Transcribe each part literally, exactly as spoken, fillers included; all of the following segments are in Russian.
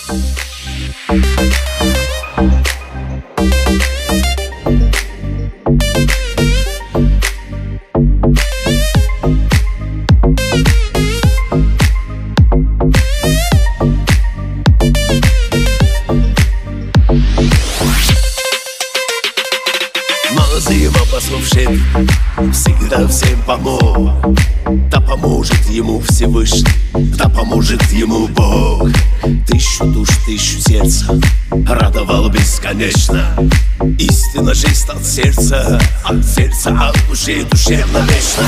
Его послушен, всегда всем помог. Да поможет ему Всевышний, да поможет ему Бог. Тысячу душ, тысячу сердца радовал бесконечно. Истинно жизнь от сердца, от сердца, от души душевно вечно.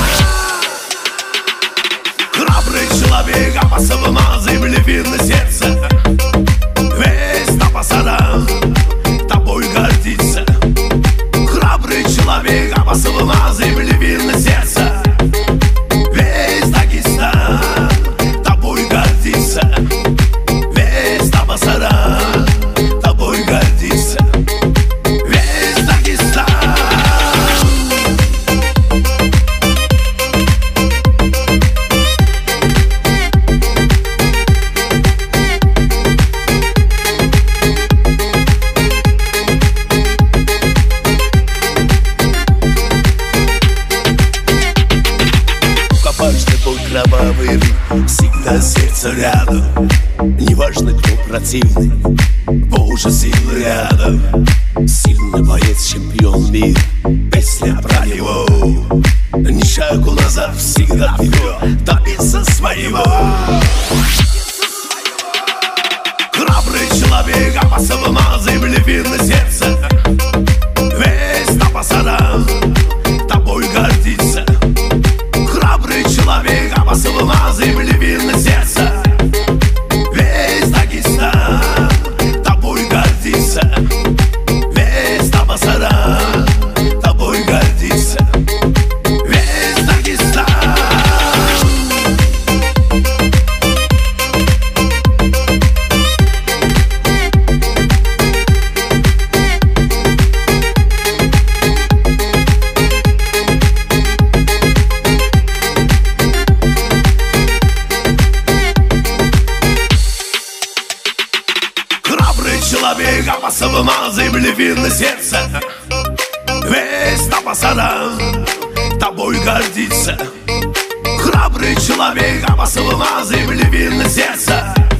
Храбрый человек, опасного на земле видно сердце. Весь на посадах тобой гордится. Храбрый человек, опасного на земле видно сердце. Весь Дагестан тобой гордится. Весь Табасара тобой гордится. Весь Дагестан. Кровавый рык, всегда сердце рядом. Неважно, кто противный, Боже, силы рядом. Сильный боец, чемпион мира, песня про него. Ни шагу назад, всегда вперед, добиться своего. Храбрый человек, опасного на земле видно сердце. Весь на посадах тобой гордится. Храбрый человек, опасного на земле видно сердце. Весь Дагестан тобой гордится. Весь Табасара тобой гордится. Весь Дагестан. Человек, опасного на земле видно сердце. Весь на посадах тобой гордится. Храбрый человек, опасного на земле видно сердце.